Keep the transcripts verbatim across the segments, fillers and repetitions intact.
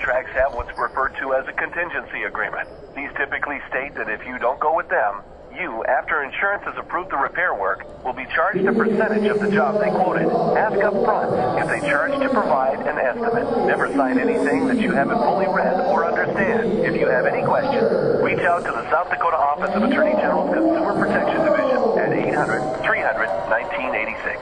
contracts have what's referred to as a contingency agreement. These typically state that if you don't go with them, you, after insurance has approved the repair work, will be charged a percentage of the job they quoted. Ask up front if they charge to provide an estimate. Never sign anything that you haven't fully read or understand. If you have any questions, reach out to the South Dakota Office of Attorney General's Consumer Protection Division at eight hundred, three hundred, nineteen eighty-six.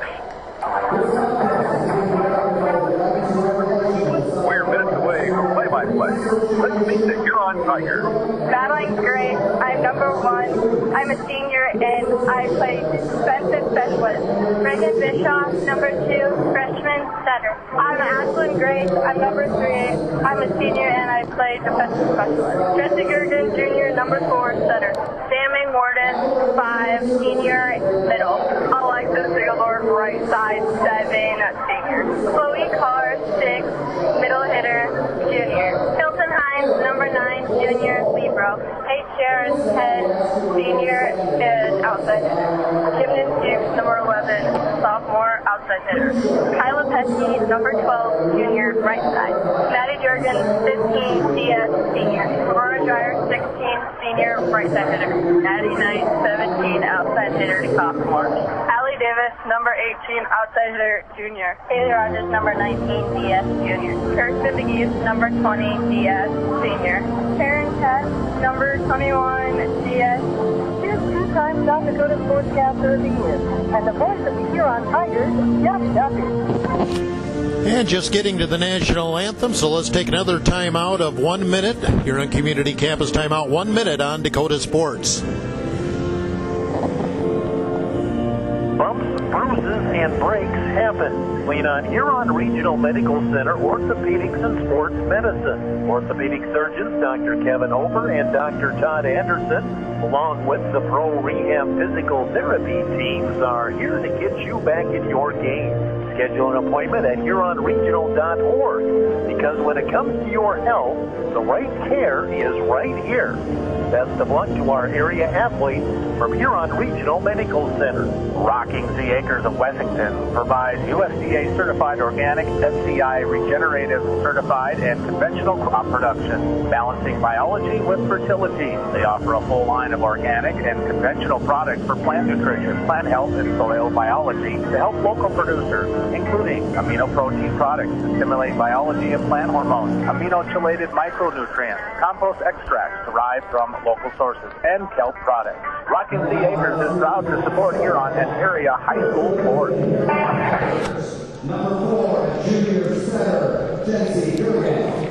We're minutes away from play-by-play. Let's meet the Huron Tigers. Battling great. I'm number one. I'm a senior and I play defensive specialist. Reagan Bischoff, number two, freshman center. I'm Ashlyn Grace. I'm number three. I'm a senior and I play defensive specialist. Jesse Gergen, junior, number four, center. Sammy Morden, five, senior, middle. Alexis Sigilor, right side, seven, senior. Chloe Carr, six, middle hitter, junior. Hilton Hines, number nine, junior, libero. Kate Sharon, ten, senior, is outside hitter. Kimden Dukes, number eleven, sophomore, outside hitter. Kyla Pesky, number twelve, junior, right side. Maddie Jurgen, fifteen, D S, senior. Aurora Dreyer, sixteen, senior, right side hitter. Maddie Knight, seventeen, outside hitter, sophomore. Allie Davis, number eighteen, outside hitter, junior. Haley Rogers, number nineteen, D S, junior. Kirsten McGee, number twenty, D S, senior. Karen Tess, number twenty-one, D S. Here's two-time South Dakota Sportscaster of the Year. And the voice of the Huron Tigers, Jeff Duffy. And just getting to the national anthem, so let's take another timeout of one minute. Here on Community Campus Timeout, one minute on Dakota Sports. Bumps, bruises, and breaks happen. Lean on Huron Regional Medical Center Orthopedics and Sports Medicine. Orthopedic surgeons Doctor Kevin Ober and Doctor Todd Anderson, along with the Pro Rehab Physical Therapy teams, are here to get you back in your game. Schedule an appointment at Huron Regional dot org, because when it comes to your health, the right care is right here. Best of luck to our area athletes from Huron Regional Medical Center. Rocking Z Acres of Wessington provides U S D A certified organic, S C I regenerative certified, and conventional crop production, balancing biology with fertility. They offer a full line of organic and conventional products for plant nutrition, plant health, and soil biology to help local producers, including amino protein products to stimulate biology of plant hormones, amino-chelated micronutrients, compost extracts derived from local sources, and kelp products. Rocking Z Acres is proud to support Huron and area high school sports. Number four, junior center, Jesse Durgan.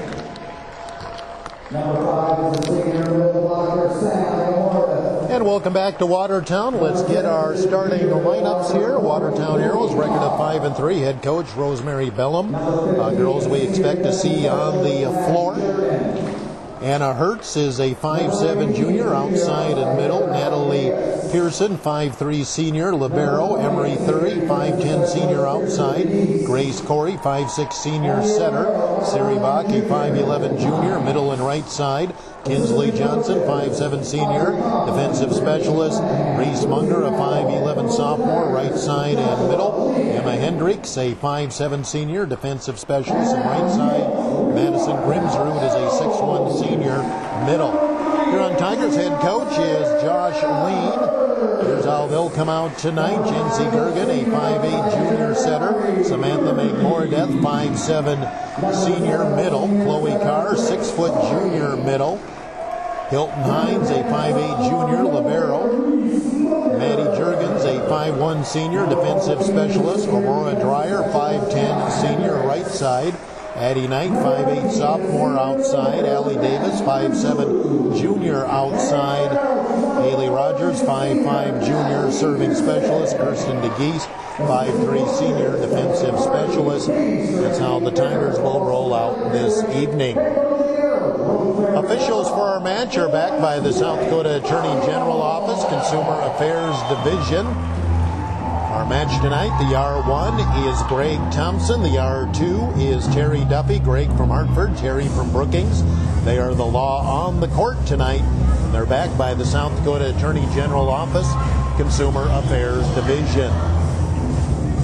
Number five is the senior middle blocker, Sam Morris. And welcome back to Watertown. Let's get our starting lineups here. Watertown Arrows, record of five and three. Head coach Rosemary Bellum. Uh, girls we expect to see on the floor. Anna Hertz is a five seven junior, outside and middle. Natalie Pearson, five three senior, libero. Emery Thury, five ten senior, outside. Grace Corey, five six senior, center. Siri Bach, a five eleven junior, middle and right side. Kinsley Johnson, five seven senior, defensive specialist. Reese Munger, a five eleven sophomore, right side and middle. Emma Hendricks, a five seven senior, defensive specialist, and right side. Madison Grimsrud is a six one senior, middle. Huron Tigers head coach is Josh Lean. Here's how they'll come out tonight. Jency Gergen, a five eight junior setter. Samantha McMordeth, five seven senior, middle. Chloe Carr, six foot junior, middle. Hilton Hines, a five eight junior, libero. Maddie Jurgens, a five one senior, defensive specialist. Aurora Dreyer, five ten senior, right side. Addie Knight, five eight sophomore, outside. Allie Davis, five seven junior, outside. Haley Rogers, five five junior, serving specialist. Kirsten DeGeese, five three senior, defensive specialist. That's how the Tigers will roll out this evening. Officials for our match are backed by the South Dakota Attorney General Office, Consumer Affairs Division. Our match tonight, the R one is Greg Thompson. The R two is Terry Duffy. Greg from Hartford, Terry from Brookings. They are the law on the court tonight. They're backed by the South Dakota Attorney General Office, Consumer Affairs Division.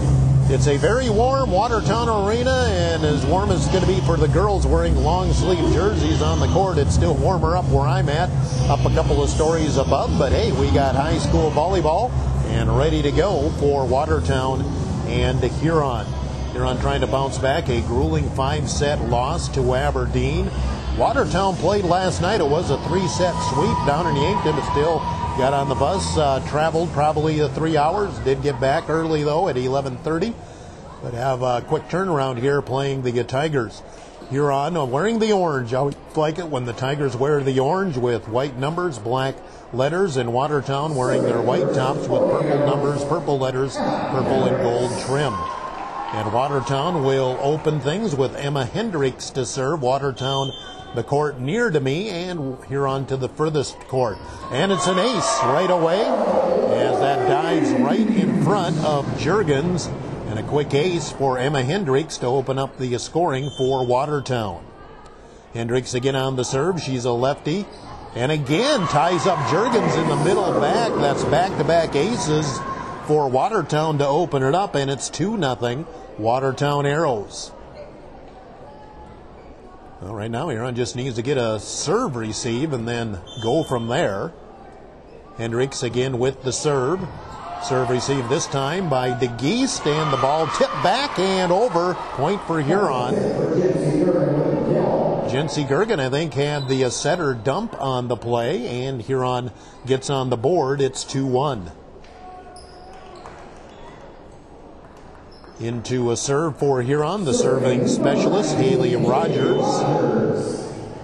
It's a very warm Watertown Arena, and as warm as it's going to be for the girls wearing long sleeve jerseys on the court. It's still warmer up where I'm at, up a couple of stories above, but hey, we got high school volleyball and ready to go for Watertown and Huron. Huron trying to bounce back, a grueling five-set loss to Aberdeen. Watertown played last night. It was a three-set sweep down in Yankton, but still got on the bus, uh, traveled probably uh, three hours. Did get back early, though, at eleven thirty. But have a quick turnaround here playing the uh, Tigers. Huron uh, wearing the orange. I always like it when the Tigers wear the orange with white numbers, black letters, and Watertown wearing their white tops with purple numbers, purple letters, purple and gold trim. And Watertown will open things with Emma Hendricks to serve. Watertown, the court near to me, and Huron to the furthest court. And it's an ace right away as that dives right in front of Juergens. And a quick ace for Emma Hendricks to open up the scoring for Watertown. Hendricks again on the serve. She's a lefty. And again ties up Juergens in the middle back. That's back-to-back aces for Watertown to open it up, and it's two nothing Watertown Arrows. Well, right now, Huron just needs to get a serve receive and then go from there. Hendricks again with the serve. Serve receive this time by DeGeest, and the ball tipped back and over. Point for Huron. Jency Gergen, I think, had the setter dump on the play, and Huron gets on the board. It's two one. Into a serve for Huron, the serving specialist, Haley Rogers.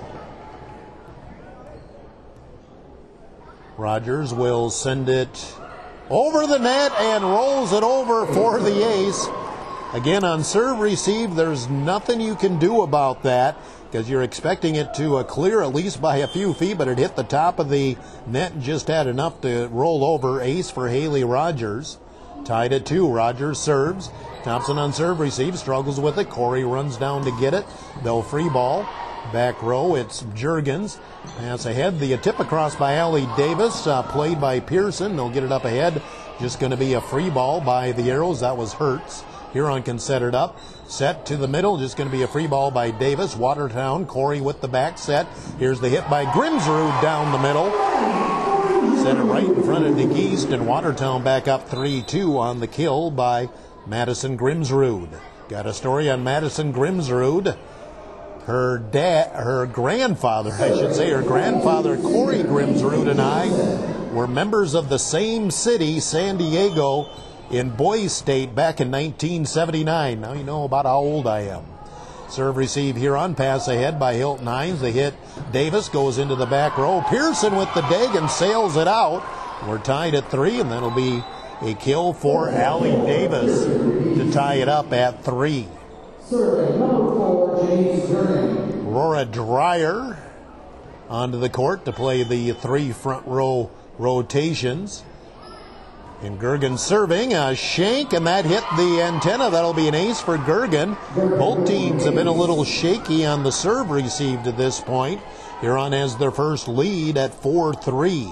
Rogers will send it over the net and rolls it over for the ace. Again, on serve receive, there's nothing you can do about that because you're expecting it to uh, clear at least by a few feet, but it hit the top of the net and just had enough to roll over. Ace for Haley Rogers. Tied at two. Rogers serves. Thompson on serve receive, struggles with it. Corey runs down to get it. They'll free ball. Back row, it's Juergens. Pass ahead. The tip across by Allie Davis, uh, played by Pearson. They'll get it up ahead. Just going to be a free ball by the Arrows. That was Hertz. Huron can set it up. Set to the middle. Just going to be a free ball by Davis. Watertown. Corey with the back set. Here's the hit by Grimsrud down the middle. Set it right in front of DeGeest, and Watertown back up three two on the kill by Madison Grimsrud. Got a story on Madison Grimsrud. Her dad, her grandfather, I should say, her grandfather, Corey Grimsrud, and I were members of the same city, San Diego, in Boys State back in nineteen seventy-nine. Now you know about how old I am. Serve receive Huron, pass ahead by Hilton Hines. The hit, Davis goes into the back row. Pearson with the dig and sails it out. We're tied at three, and that'll be a kill for Allie Davis to tie it up at three. Serving number four, James Gergen. Aurora Dreyer onto the court to play the three front row rotations. And Gergen serving a shank, and that hit the antenna. That'll be an ace for Gergen. Both teams have been a little shaky on the serve received to this point. Huron has their first lead at four three.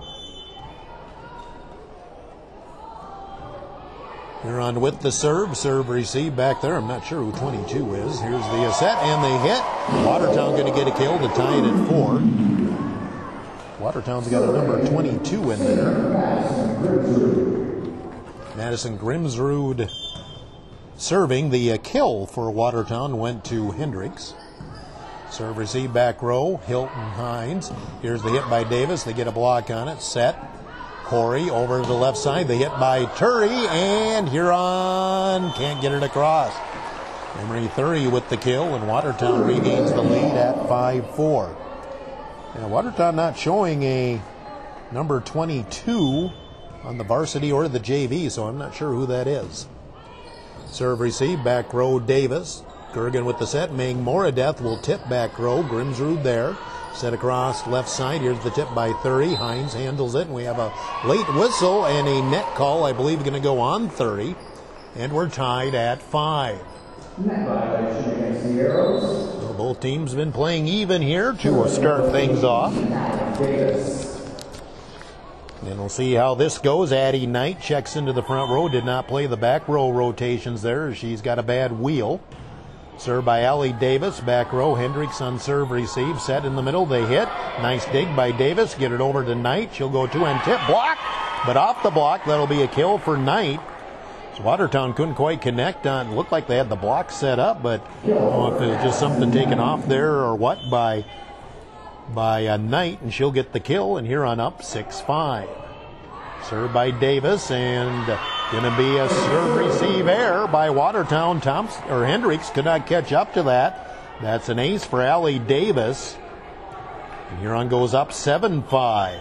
Huron with the serve. Serve receive back there. I'm not sure who twenty-two is. Here's the set, and they hit. Watertown going to get a kill to tie it at four. Watertown's got a number twenty-two in there. Madison Grimsrud serving. The uh, kill for Watertown went to Hendricks. Serve receive back row. Hilton Hines. Here's the hit by Davis. They get a block on it. Set. Corey over to the left side. The hit by Turry, and Huron can't get it across. Emery Thury with the kill, and Watertown regains the lead at five four. Now, Watertown not showing a number twenty-two on the varsity or the J V, so I'm not sure who that is. Serve receive, back row Davis. Gergen with the set. Ming Moradeth will tip back row. Grimsrud there. Set across left side. Here's the tip by Thury. Hines handles it, and we have a late whistle and a net call, I believe, going to go on Thury. And we're tied at five. Net violation against the Arrows. So both teams have been playing even here to start things off. Davis. And we'll see how this goes. Addie Knight checks into the front row. Did not play the back row rotations there. She's got a bad wheel. Served by Allie Davis. Back row. Hendricks on serve receive. Set in the middle. They hit. Nice dig by Davis. Get it over to Knight. She'll go two and tip. Block. But off the block. That'll be a kill for Knight. So Watertown couldn't quite connect on. Looked like they had the block set up, but I don't know if it was just something taken off there or what by by a Knight, and she'll get the kill, and here on up six five. Served by Davis, and going to be a serve receive error by Watertown. Thompson or Hendricks could not catch up to that. That's an ace for Allie Davis. And Huron goes up seven five.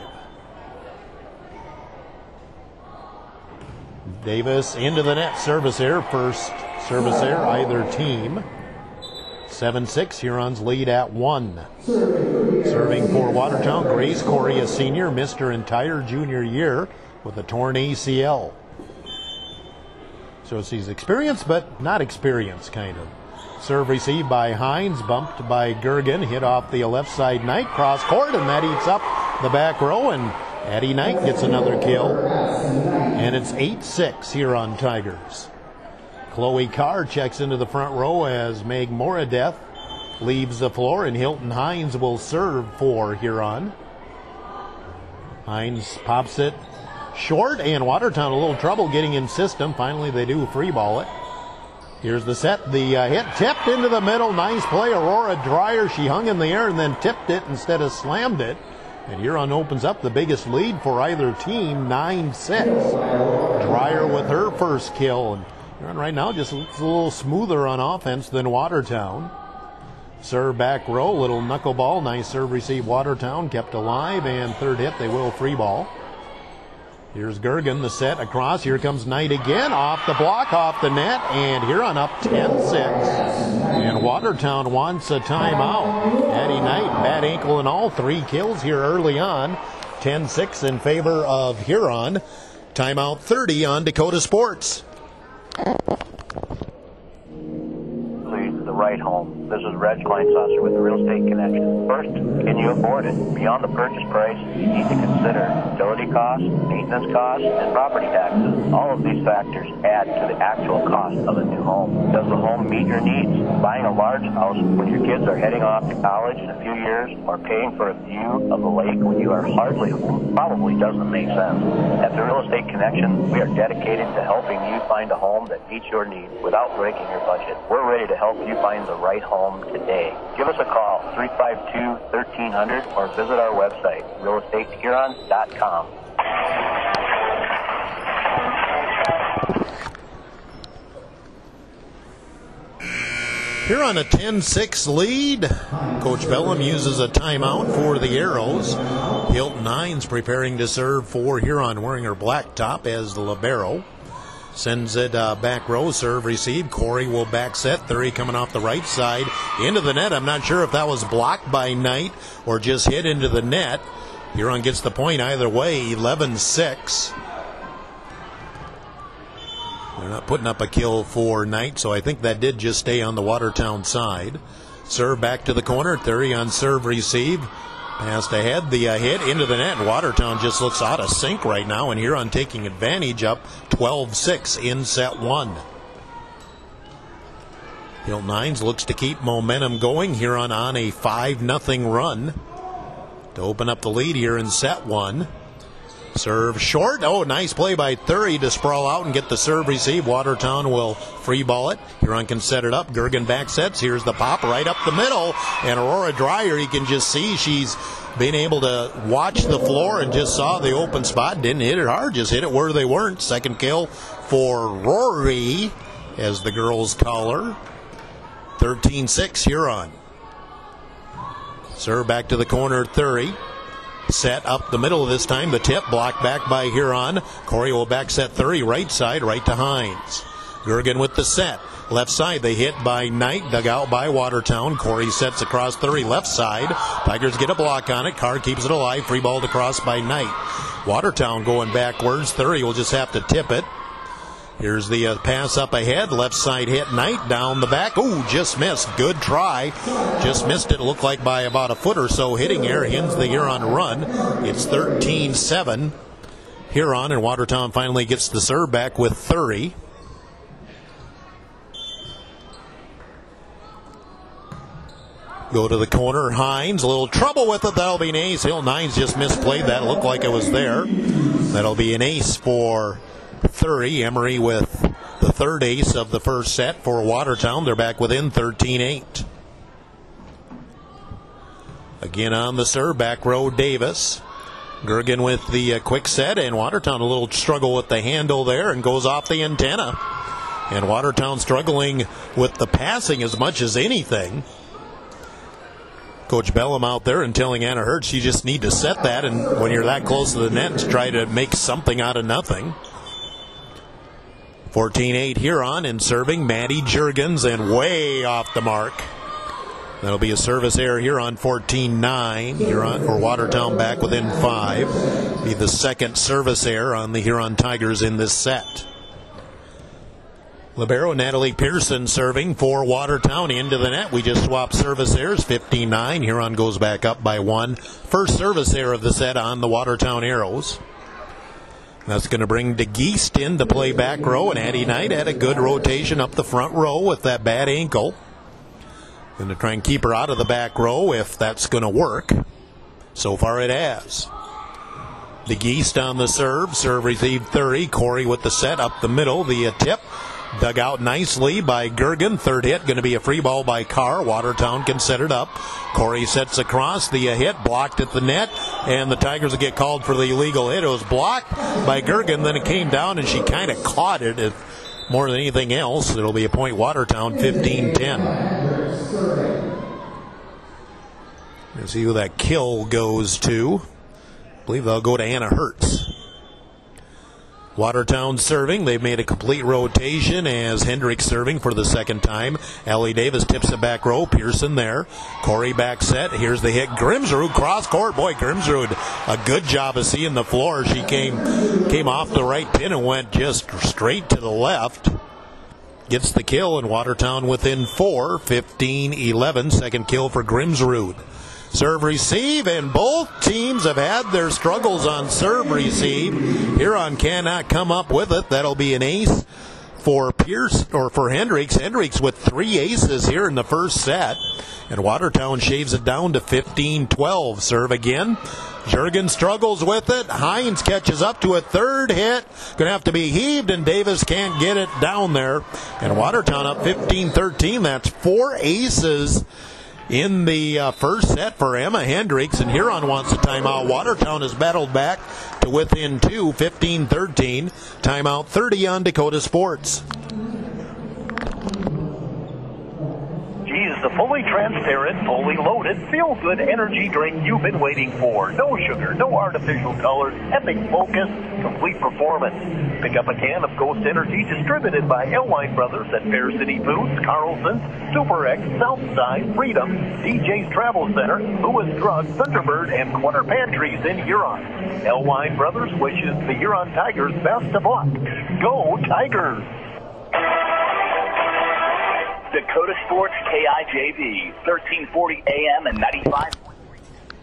Davis into the net. Service error. First service error, either team. seven six. Huron's lead at one. Serving for Watertown, Grace Corey, a senior, missed her entire junior year with a torn A C L. So she's experienced, but not experienced, kind of. Serve received by Hines, bumped by Gergen, hit off the left side. Knight, cross court, and that eats up the back row, and Addie Knight gets another kill. And it's eight six here on Tigers. Chloe Carr checks into the front row as Meg Moradeth leaves the floor, and Hilton Hines will serve for Huron. Hines pops it short, and Watertown a little trouble getting in system. Finally, they do free ball it. Here's the set. The uh, hit tipped into the middle. Nice play. Aurora Dreyer. She hung in the air and then tipped it instead of slammed it. And Huron opens up the biggest lead for either team, nine six. Dreyer with her first kill. And Huron right now just looks a little smoother on offense than Watertown. Serve back row, little knuckleball. Nice serve receive. Watertown kept alive, and third hit, they will free ball. Here's Gergen, the set across. Here comes Knight again, off the block, off the net, and Huron up ten six. And Watertown wants a timeout. Addie Knight, bad ankle and all, three kills here early on. ten six in favor of Huron. Timeout thirty on Dakota Sports. The right home. This is Reg Kleinsasser with the Real Estate Connection. First, can you afford it? Beyond the purchase price, you need to consider utility costs, maintenance costs, and property taxes. All of these factors add to the actual cost of a new home. Does the home meet your needs? Buying a large house when your kids are heading off to college in a few years, or paying for a view of the lake when you are hardly home, probably doesn't make sense. At the Real Estate Connection, we are dedicated to helping you find a home that meets your needs without breaking your budget. We're ready to help you find the right home today. Give us a call, three five two, one three zero zero, or visit our website, real estate huron dot com. Here on a ten six lead, Coach Bellum uses a timeout for the Arrows. Hilton Hines preparing to serve for Huron, wearing her black top as the libero. Sends it uh, back row, serve receive. Corey will back set. Thury coming off the right side into the net. I'm not sure if that was blocked by Knight or just hit into the net. Huron gets the point either way, eleven six. They're not putting up a kill for Knight, so I think that did just stay on the Watertown side. Serve back to the corner. Thury on serve receive. Passed ahead, the uh, hit into the net. Watertown just looks out of sync right now, and Huron taking advantage, up twelve six in set one. Hilton Hines looks to keep momentum going. Huron on a five nothing run to open up the lead here in set one. Serve short. Oh, nice play by Thury to sprawl out and get the serve receive. Watertown will free ball it. Huron can set it up. Gergen back sets. Here's the pop right up the middle. And Aurora Dreyer, you can just see she's been able to watch the floor and just saw the open spot. Didn't hit it hard, just hit it where they weren't. Second kill for Rory, as the girls call her. thirteen six Huron. Serve back to the corner, Thury. Set up the middle this time. The tip blocked back by Huron. Corey will back set Thury right side, right to Hines. Gergen with the set. Left side, they hit by Knight, dug out by Watertown. Corey sets across Thury left side. Tigers get a block on it. Carr keeps it alive. Free balled across by Knight. Watertown going backwards. Thury will just have to tip it. Here's the uh, pass up ahead. Left side hit Knight down the back. Ooh, just missed. Good try. Just missed it. Looked like by about a foot or so. Hitting air ends the Huron run. It's thirteen seven. Huron, and Watertown finally gets the serve back with thirty. Go to the corner, Hines, a little trouble with it, that'll be an ace. Hill Nines just misplayed that, it looked like it was there. That'll be an ace for thirty. Emery with the third ace of the first set for Watertown. They're back within thirteen eight. Again on the serve, back row Davis. Gergen with the uh, quick set, and Watertown a little struggle with the handle there and goes off the antenna. And Watertown struggling with the passing as much as anything. Coach Bellum out there and telling Anna Hertz you just need to set that, and when you're that close to the net, try to make something out of nothing. fourteen eight Huron, and serving Maddie Jurgens, and way off the mark. That'll be a service error here on fourteen nine. Huron or Watertown back within five. Be the second service error on the Huron Tigers in this set. Libero Natalie Pearson serving for Watertown into the net. We just swapped service errors, fifteen nine. Huron goes back up by one. First service error of the set on the Watertown Arrows. That's going to bring DeGeest in to play back row, and Addie Knight had a good rotation up the front row with that bad ankle. Going to try and keep her out of the back row if that's going to work. So far it has. DeGeest on the serve. Serve received thirty. Corey with the set up the middle. The uh, tip dug out nicely by Gergen. Third hit going to be a free ball by Carr. Watertown can set it up. Corey sets across. The uh, hit blocked at the net, and the Tigers will get called for the illegal hit. It was blocked by Gergen, then it came down and she kind of caught it. It more than anything else, it'll be a point Watertown, fifteen ten. Let's see who that kill goes to. I believe they'll go to Anna Hertz. Watertown serving. They've made a complete rotation as Hendricks serving for the second time. Allie Davis tips it back row. Pearson there. Corey back set. Here's the hit. Grimsrud cross court. Boy, Grimsrud, a good job of seeing the floor. She came came off the right pin and went just straight to the left. Gets the kill, and Watertown within four, fifteen eleven. Second kill for Grimsrud. Serve receive, and both teams have had their struggles on serve receive. Huron cannot come up with it. That'll be an ace for Pierce or for Hendricks. Hendricks with three aces here in the first set. And Watertown shaves it down to fifteen twelve. Serve again. Jurgen struggles with it. Hines catches up to a third hit. Going to have to be heaved, and Davis can't get it down there. And Watertown up fifteen thirteen. That's four aces in the uh, first set for Emma Hendricks, and Huron wants a timeout. Watertown has battled back to within two, fifteen thirteen. Timeout thirty on Dakota Sports. Geez, the fully transparent, fully loaded, feel-good energy drink you've been waiting for. No sugar, no artificial colors, epic focus, complete performance. Pick up a can of Ghost Energy distributed by Elwine Brothers at Fair City Foods, Carlson's, Super X, Southside, Freedom, D J's Travel Center, Lewis Drug, Thunderbird, and Corner Pantries in Huron. Elwine Brothers wishes the Huron Tigers best of luck. Go Tigers! Dakota Sports K I J V, thirteen forty A M and ninety-five point three.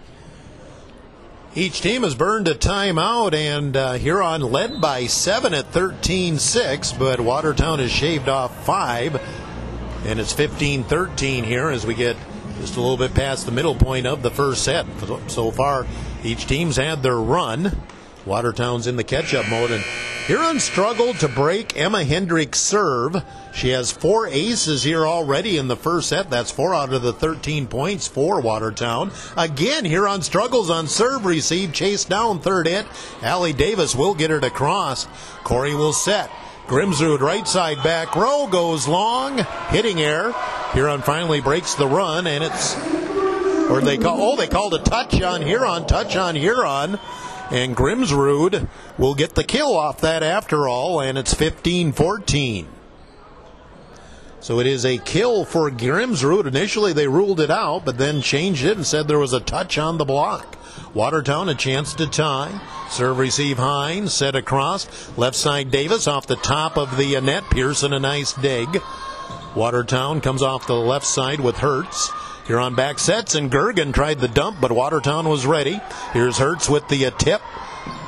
Each team has burned a timeout, and uh, Huron led by seven at thirteen six, but Watertown has shaved off five, and it's fifteen thirteen here as we get just a little bit past the middle point of the first set. So far, each team's had their run. Watertown's in the catch-up mode, and Huron struggled to break Emma Hendricks' serve. She has four aces here already in the first set. That's four out of the thirteen points for Watertown. Again, Huron struggles on serve receive, chased down third hit. Allie Davis will get it across. Corey will set. Grimsrud right side back row goes long, hitting error. Huron finally breaks the run, and it's, or they call, oh, they called a touch on Huron, touch on Huron. And Grimsrud will get the kill off that after all, and it's fifteen fourteen. So it is a kill for Grimsrud. Initially they ruled it out, but then changed it and said there was a touch on the block. Watertown a chance to tie. Serve receive Hines, set across. Left side Davis off the top of the net. Pearson a nice dig. Watertown comes off the left side with Hertz. Huron back sets, and Gergen tried the dump, but Watertown was ready. Here's Hertz with the uh, tip.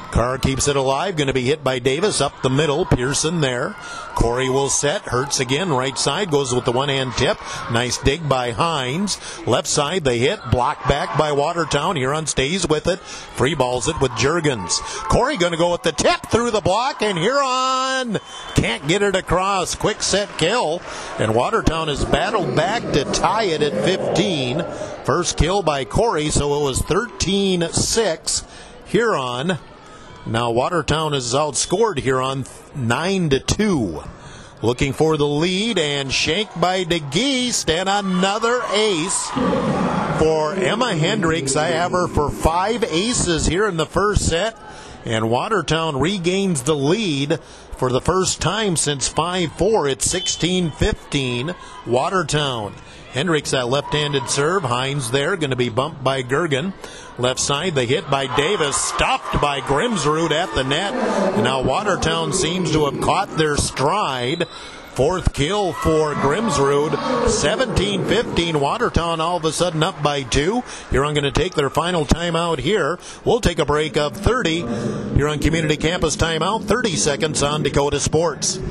Carr keeps it alive, going to be hit by Davis up the middle. Pearson there. Corey will set, hurts again, right side, goes with the one-hand tip. Nice dig by Hines. Left side, the hit, blocked back by Watertown. Huron stays with it, free balls it with Juergens. Corey going to go with the tip through the block, and Huron can't get it across. Quick set kill, and Watertown has battled back to tie it at fifteen. First kill by Corey, so it was thirteen six. Huron. Now Watertown is outscored here on nine to two. Looking for the lead, and shanked by DeGeest, and another ace for Emma Hendricks. I have her for five aces here in the first set, and Watertown regains the lead for the first time since five four. It's sixteen fifteen Watertown. Hendricks, that left-handed serve. Hines there, going to be bumped by Gergen. Left side, the hit by Davis, stuffed by Grimsrud at the net. And now Watertown seems to have caught their stride. Fourth kill for Grimsrud. seventeen fifteen, Watertown all of a sudden up by two. Huron going to take their final timeout here. We'll take a break of thirty. Huron Community Campus timeout, thirty seconds on Dakota Sports.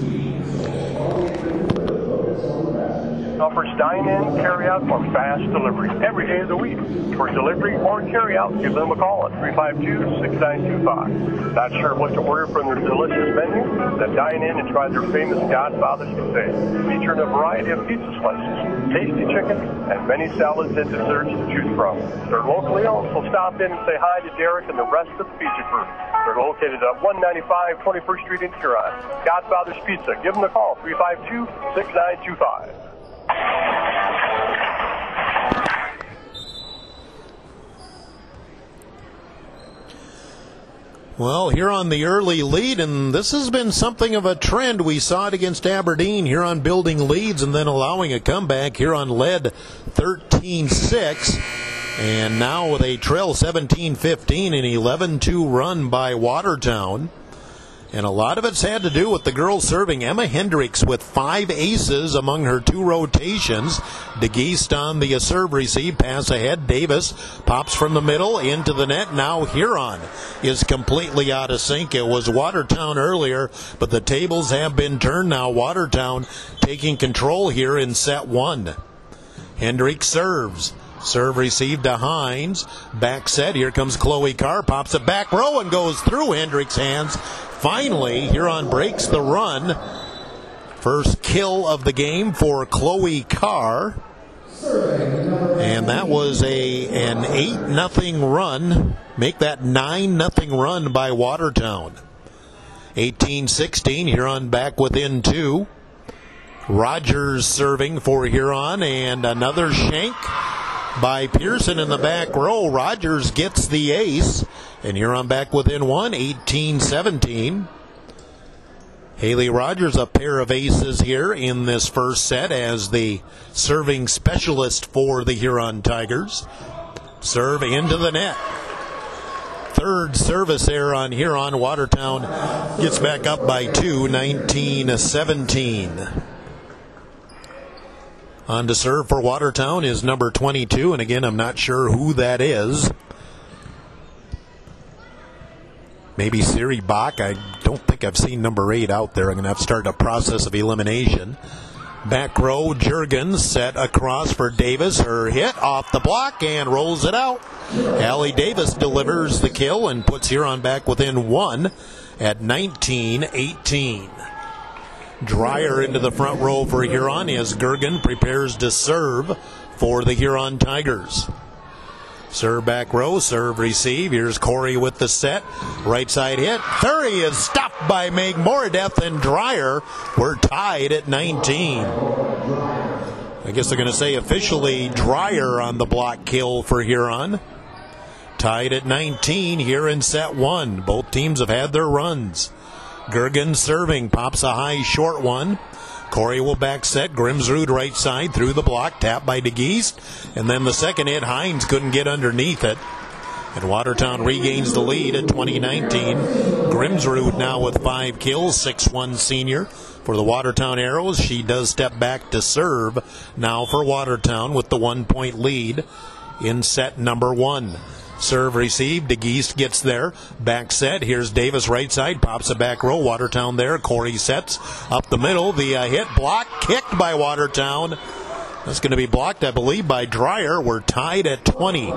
Offers dine-in, carry-out, or fast delivery every day of the week. For delivery or carry-out, give them a call at three five two, six nine two five. Not sure what to order from their delicious menu? Then dine in and try their famous Godfather's Buffet, featuring a variety of pizza slices, tasty chicken, and many salads and desserts to choose from. They're locally owned, so stop in and say hi to Derek and the rest of the pizza crew. They're located at one ninety-five twenty-first Street in Huron. Godfather's Pizza. Give them a call, three five two, six nine two five. Well, here on the early lead, and this has been something of a trend. We saw it against Aberdeen, here on building leads and then allowing a comeback. Here on led thirteen six, and now they trail seventeen fifteen, an eleven two run by Watertown. And a lot of it's had to do with the girls serving. Emma Hendricks with five aces among her two rotations. DeGeest on the serve receive, pass ahead. Davis pops from the middle into the net. Now Huron is completely out of sync. It was Watertown earlier, but the tables have been turned now. Watertown taking control here in set one. Hendricks serves. Serve received to Hines. Back set. Here comes Chloe Carr. Pops it back row and goes through Hendricks' hands. Finally, Huron breaks the run. First kill of the game for Chloe Carr. And that was a an eight nothing run. Make that nine nothing run by Watertown. eighteen sixteen, Huron back within two. Rogers serving for Huron, and another shank by Pearson in the back row. Rogers gets the ace, and Huron back within one, eighteen seventeen. Haley Rogers, a pair of aces here in this first set as the serving specialist for the Huron Tigers. Serve into the net. Third service error on Huron. Watertown gets back up by two, nineteen seventeen. On to serve for Watertown is number twenty-two, and again, I'm not sure who that is. Maybe Siri Bach. I don't think I've seen number eight out there. I'm going to have to start a process of elimination. Back row, Juergens set across for Davis. Her hit off the block and rolls it out. Allie Davis delivers the kill and puts Huron back within one at nineteen eighteen. Dreyer into the front row for Huron as Gergen prepares to serve for the Huron Tigers. Serve back row, serve receive. Here's Corey with the set. Right side hit. Thury is stopped by Meg Moradeth and Dreyer. We're tied at nineteen. I guess they're going to say officially Dreyer on the block kill for Huron. Tied at nineteen here in set one. Both teams have had their runs. Gergen serving, pops a high short one. Corey will back set. Grimsrud right side through the block, tapped by DeGeest. And then the second hit, Hines couldn't get underneath it. And Watertown regains the lead at twenty nineteen. Grimsrud now with five kills, six one senior for the Watertown Arrows. She does step back to serve now for Watertown with the one-point lead in set number one. Serve received. DeGeest gets there. Back set. Here's Davis right side. Pops it back row. Watertown there. Corey sets up the middle. The uh, hit block kicked by Watertown. That's going to be blocked, I believe, by Dreyer. We're tied at twenty.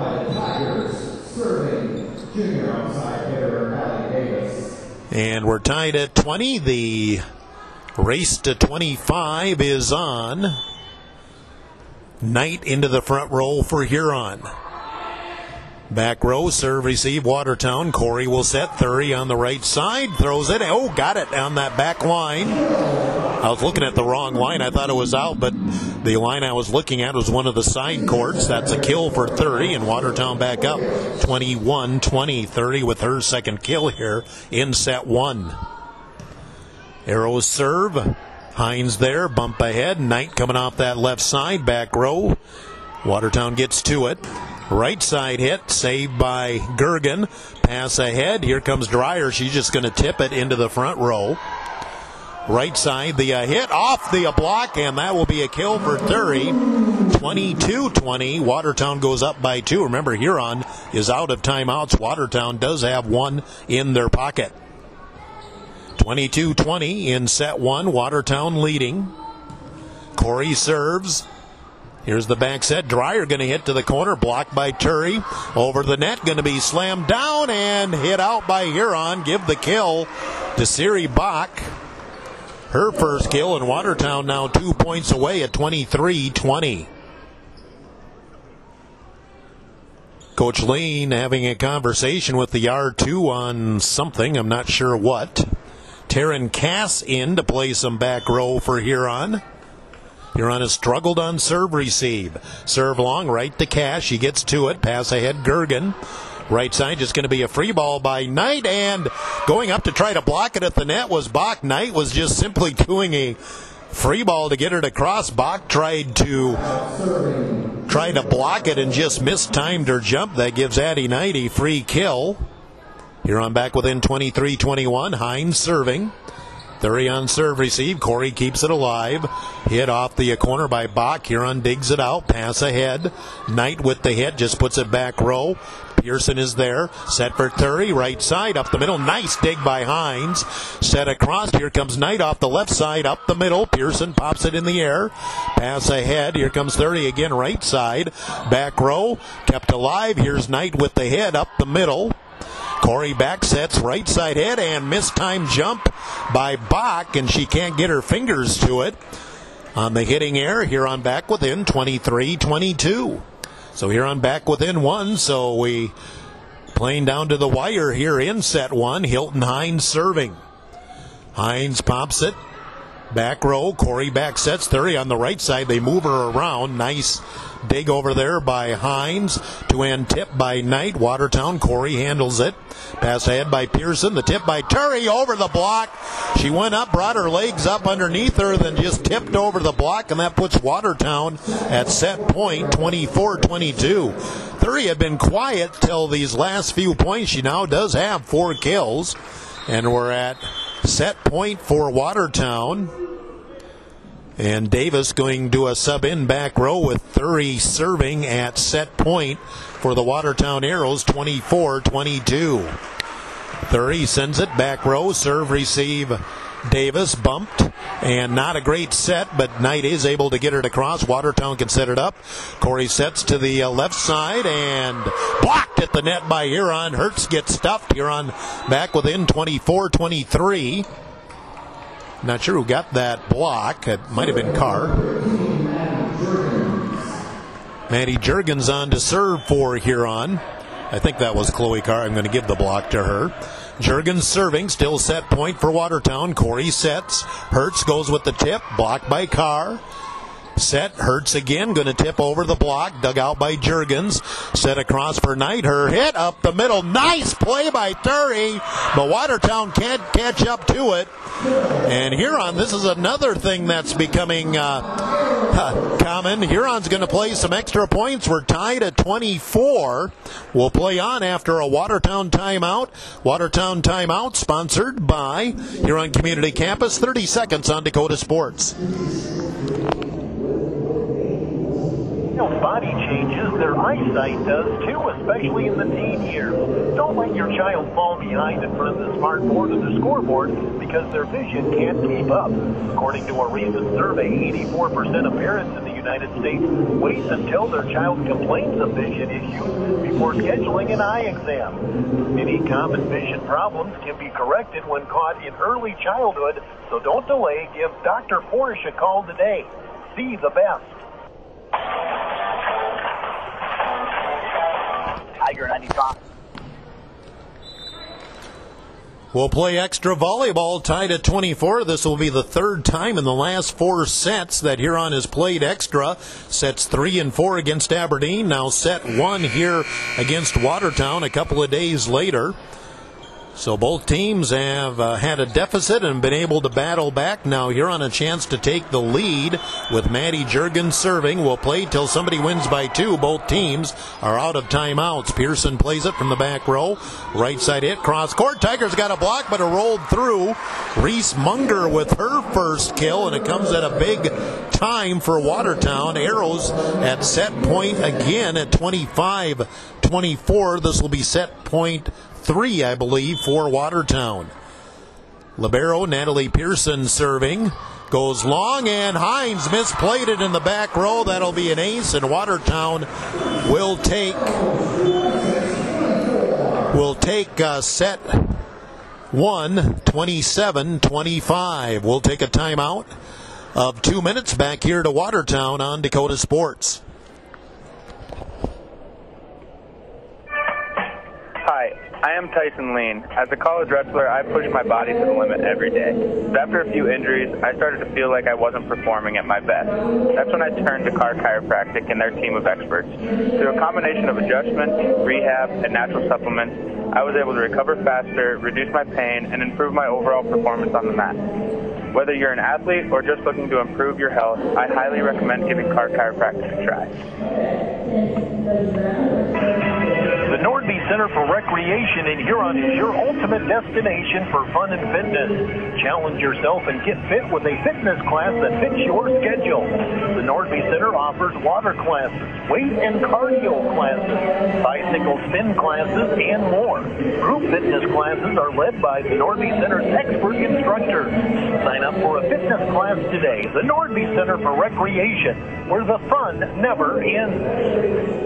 And we're tied at twenty. The race to twenty-five is on. Knight into the front row for Huron. Back row, serve, receive, Watertown. Corey will set. Thury on the right side. Throws it. Oh, got it on that back line. I was looking at the wrong line. I thought it was out, but the line I was looking at was one of the side courts. That's a kill for Thury, and Watertown back up twenty-one twenty. Thury with her second kill here in set one. Arrows serve. Hines there. Bump ahead. Knight coming off that left side. Back row. Watertown gets to it. Right side hit, saved by Gergen. Pass ahead. Here comes Dreyer. She's just going to tip it into the front row. Right side, the uh, hit off the uh, block, and that will be a kill for Thury. twenty-two twenty. Watertown goes up by two. Remember, Huron is out of timeouts. Watertown does have one in their pocket. twenty-two twenty in set one. Watertown leading. Corey serves. Here's the back set. Dreyer going to hit to the corner. Blocked by Thury. Over the net. Going to be slammed down and hit out by Huron. Give the kill to Siri Bach. Her first kill, and Watertown now two points away at twenty-three twenty. Coach Lean having a conversation with the R two on something. I'm not sure what. Taryn Cass in to play some back row for Huron. Huron has struggled on serve receive. Serve long, right to Cash. He gets to it. Pass ahead, Gergen. Right side just going to be a free ball by Knight, and going up to try to block it at the net was Bach. Knight was just simply doing a free ball to get it across. Bach tried to try to block it and just mistimed her jump. That gives Addie Knight a free kill. Huron back within twenty-three twenty-one. Hines serving. Thury on serve receive. Corey keeps it alive. Hit off the corner by Bach. Huron digs it out. Pass ahead. Knight with the hit. Just puts it back row. Pearson is there. Set for Thury. Right side. Up the middle. Nice dig by Hines. Set across. Here comes Knight off the left side. Up the middle. Pearson pops it in the air. Pass ahead. Here comes Thury again. Right side. Back row. Kept alive. Here's Knight with the hit. Up the middle. Corey back sets, right side head, and mistimed jump by Bach, and she can't get her fingers to it. On the hitting air, Huron back within twenty-three twenty-two. So Huron back within one, so we playing down to the wire here in set one. Hilton Hines serving. Hines pops it. Back row, Corey back sets. Thury on the right side. They move her around. Nice dig over there by Hines. To end tip by Knight. Watertown, Corey handles it. Pass ahead by Pearson. The tip by Thury over the block. She went up, brought her legs up underneath her, then just tipped over the block, and that puts Watertown at set point, twenty-four twenty-two. Thury had been quiet till these last few points. She now does have four kills, and we're at set point for Watertown. And Davis going to a sub-in back row with Thury serving at set point for the Watertown Arrows, twenty-four twenty-two. Thury sends it back row, serve, receive, Davis bumped, and not a great set, but Knight is able to get it across. Watertown can set it up. Corey sets to the uh, left side and blocked at the net by Huron. Hertz gets stuffed. Huron back within twenty-four twenty-three. Not sure who got that block. It might have been Carr. Maddie Juergens on to serve for Huron. I think that was Chloe Carr. I'm going to give the block to her. Juergens serving, still set point for Watertown. Corey sets. Hertz goes with the tip, blocked by Carr. Set, Hertz again, going to tip over the block, dug out by Juergens. Set across for Knight, her hit up the middle. Nice play by Thury, but Watertown can't catch up to it. And Huron, this is another thing that's becoming uh, common. Huron's going to play some extra points. We're tied at twenty-four. We'll play on after a Watertown timeout. Watertown timeout sponsored by Huron Community Campus. thirty seconds on Dakota Sports. body changes, their eyesight does too, especially in the teen years. Don't let your child fall behind in front of the smartboard or the scoreboard because their vision can't keep up. According to a recent survey, eighty-four percent of parents in the United States wait until their child complains of vision issues before scheduling an eye exam. Many common vision problems can be corrected when caught in early childhood, so don't delay. Give Doctor Porsche a call today. See the best. Tiger ninety-five. We'll play extra volleyball, tied at twenty-four. This will be the third time in the last four sets that Huron has played extra. Sets three and four against Aberdeen. Now set one here against Watertown a couple of days later. So both teams have uh, had a deficit and been able to battle back. Now Huron a chance to take the lead with Maddie Jurgens serving. We'll play till somebody wins by two. Both teams are out of timeouts. Pearson plays it from the back row. Right side hit, cross court. Tigers got a block, but it rolled through. Reese Munger with her first kill, and it comes at a big time for Watertown. Arrows at set point again at twenty-five twenty-four. This will be set point three, I believe, for Watertown. Libero, Natalie Pearson serving. Goes long, and Hines misplayed it in the back row. That'll be an ace, and Watertown will take will take uh, set one, twenty-seven twenty-five. We'll take a timeout of two minutes back here to Watertown on Dakota Sports. Hi, I am Tyson Lean. As a college wrestler, I push my body to the limit every day. But after a few injuries, I started to feel like I wasn't performing at my best. That's when I turned to Carr Chiropractic and their team of experts. Through a combination of adjustments, rehab, and natural supplements, I was able to recover faster, reduce my pain, and improve my overall performance on the mat. Whether you're an athlete or just looking to improve your health, I highly recommend giving Carr Chiropractic a try. The Nordby Center for Recreation in Huron is your ultimate destination for fun and fitness. Challenge yourself and get fit with a fitness class that fits your schedule. The Nordby Center offers water classes, weight and cardio classes, bicycle spin classes, and more. Group fitness classes are led by the Nordby Center's expert instructors. Sign up for a fitness class today. The Nordby Center for Recreation, where the fun never ends.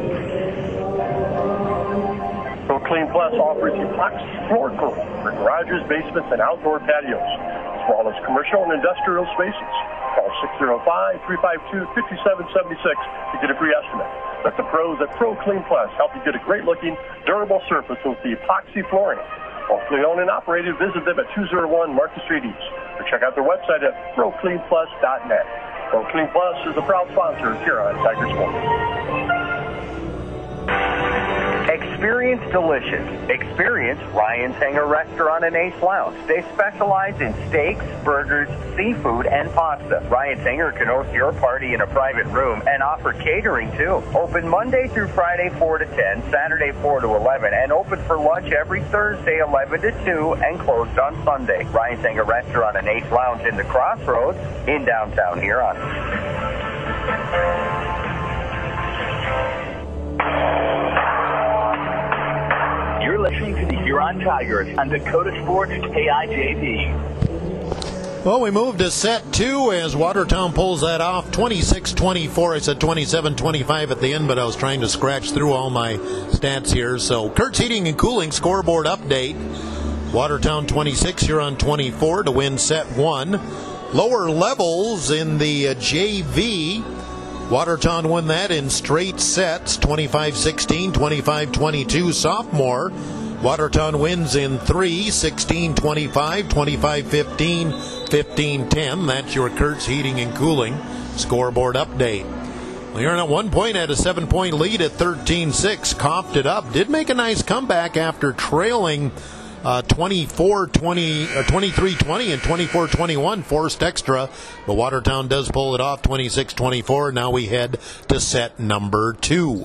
ProClean Plus offers epoxy floor coat for garages, basements, and outdoor patios, as well as commercial and industrial spaces. Call six oh five, three five two, five seven seven six to get a free estimate. Let the pros at ProClean Plus help you get a great-looking, durable surface with the epoxy flooring. Locally owned and operated, visit them at two oh one Market Street East, or check out their website at pro clean plus dot net. ProClean Plus is the proud sponsor here on Tiger Sports. Experience delicious. Experience Ryan's Hangar Restaurant and Ace Lounge. They specialize in steaks, burgers, seafood, and pasta. Ryan's Hangar can host your party in a private room and offer catering too. Open Monday through Friday four to ten, Saturday four to eleven, and open for lunch every Thursday eleven to two and closed on Sunday. Ryan's Hangar Restaurant and Ace Lounge in the Crossroads in downtown Huron. You're listening to the Huron Tigers on Dakota Sports K I J V. Well, we moved to set two as Watertown pulls that off. twenty-six twenty-four. I said twenty-seven twenty-five at the end, but I was trying to scratch through all my stats here. So, Kurtz Heating and Cooling scoreboard update. Watertown twenty-six, Huron twenty-four to win set one. Lower levels in the uh, J V. Watertown won that in straight sets, twenty-five sixteen, twenty-five twenty-two. Sophomore, Watertown wins in three, sixteen twenty-five, twenty-five fifteen, fifteen ten. That's your Kurtz Heating and Cooling scoreboard update. Well, you're at one point, had a seven-point lead at thirteen six. Coughed it up. Did make a nice comeback after trailing Uh, twenty-four twenty, uh, twenty-three twenty and twenty-four twenty-one, forced extra, but Watertown does pull it off twenty-six twenty-four. Now we head to set number two.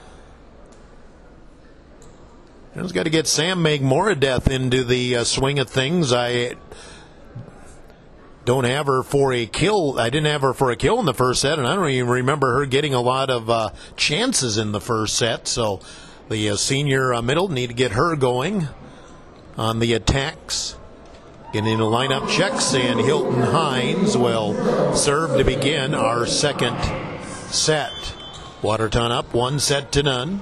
Just got to get Sam Megmoradeth into the uh, swing of things. I don't have her for a kill. I didn't have her for a kill in the first set, and I don't even remember her getting a lot of uh, chances in the first set. So the uh, senior uh, middle need to get her going on the attacks. Getting into lineup checks, and Hilton Hines will serve to begin our second set. Watertown up one set to none.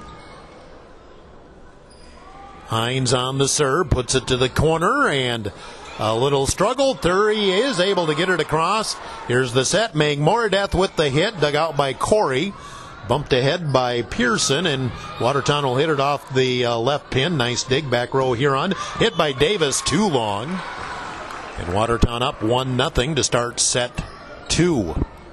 Hines on the serve, puts it to the corner, and a little struggle. Thury is able to get it across. Here's the set. Meg Moradeth with the hit, dug out by Corey. Bumped ahead by Pearson, and Watertown will hit it off the uh, left pin. Nice dig, back row Huron. Hit by Davis, too long. And Watertown up one nothing to start set two.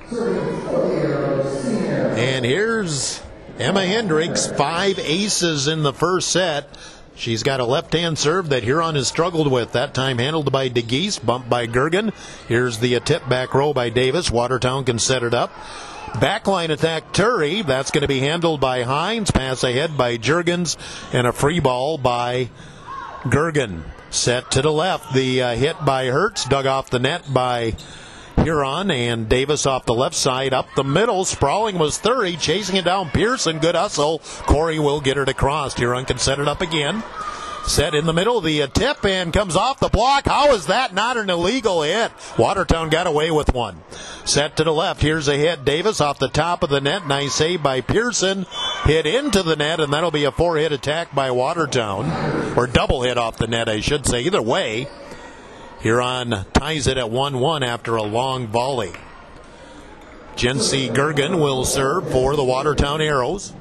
And here's Emma Hendricks, five aces in the first set. She's got a left-hand serve that Huron has struggled with. That time handled by DeGeese, bumped by Gergen. Here's the tip back row by Davis. Watertown can set it up. Backline attack, Thury. That's going to be handled by Hines. Pass ahead by Juergens, and a free ball by Gergen. Set to the left. The uh, hit by Hertz, dug off the net by Huron, and Davis off the left side. Up the middle, sprawling was Thury, chasing it down Pearson. Good hustle. Corey will get it across. Huron can set it up again. Set in the middle, the uh, tip, and comes off the block. How is that not an illegal hit? Watertown got away with one. Set to the left. Here's a hit. Davis off the top of the net. Nice save by Pearson. Hit into the net, and that'll be a four-hit attack by Watertown. Or double hit off the net, I should say. Either way, Huron ties it at one one after a long volley. Jency Gergen will serve for the Watertown Arrows.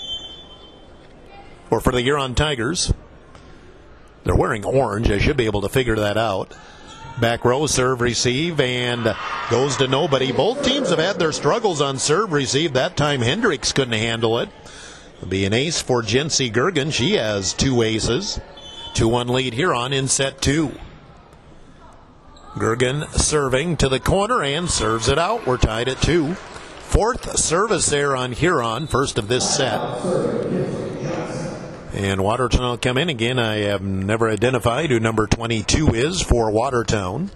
Or for the Huron Tigers. They're wearing orange. I should be able to figure that out. Back row, serve, receive, and goes to nobody. Both teams have had their struggles on serve, receive. That time Hendricks couldn't handle it. It'll be an ace for Jency Gergen. She has two aces. two one lead Huron in set two. Gergen serving to the corner and serves it out. We're tied at two. Fourth service there on Huron, first of this set. And Watertown will come in again. I have never identified who number twenty-two is for Watertown.